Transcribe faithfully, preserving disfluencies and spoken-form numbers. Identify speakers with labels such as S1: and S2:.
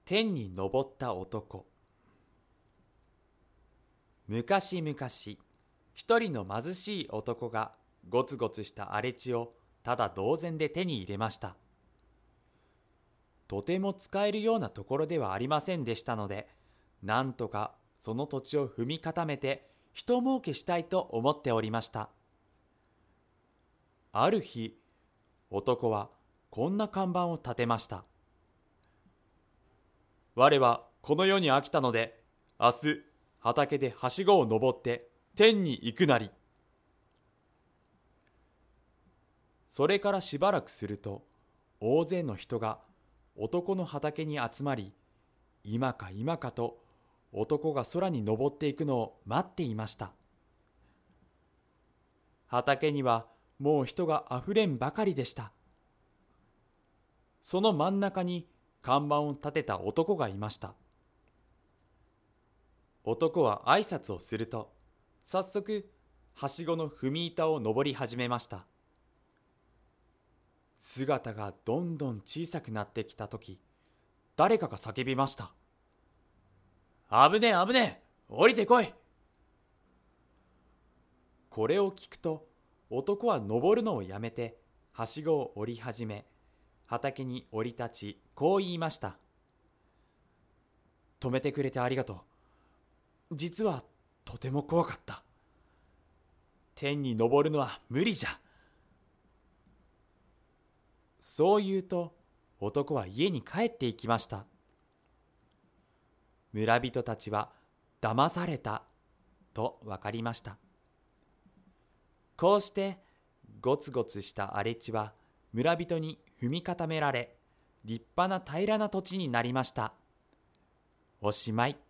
S1: 天に昇った男。昔々、一人の貧しい男がゴツゴツした荒れ地をただ同然で手に入れました。とても使えるようなところではありませんでしたので、なんとかその土地を踏み固めて一儲けしたいと思っておりました。ある日、男はこんな看板を立てました。我はこの世に飽きたので、明日畑ではしごを登って天に行くなり。それからしばらくすると、大勢の人が男の畑に集まり、今か今かと男が空に登っていくのを待っていました。畑にはもう人があふれんばかりでした。その真ん中に看板を立てた男がいました。男は挨拶をすると、早速はしごの踏み板を登り始めました。姿がどんどん小さくなってきたとき、誰かが叫びました。危ねえ危ねえ、降りてこい。これを聞くと、男は登るのをやめて、はしごを降り始め、畑に降り立ち、こう言いました。止めてくれてありがとう。実はとても怖かった。天に昇るのは無理じゃ。そう言うと、男は家に帰っていきました。村人たちは騙されたと分かりました。こうしてゴツゴツした荒れ地は村人に踏み固められ、立派な平らな土地になりました。おしまい。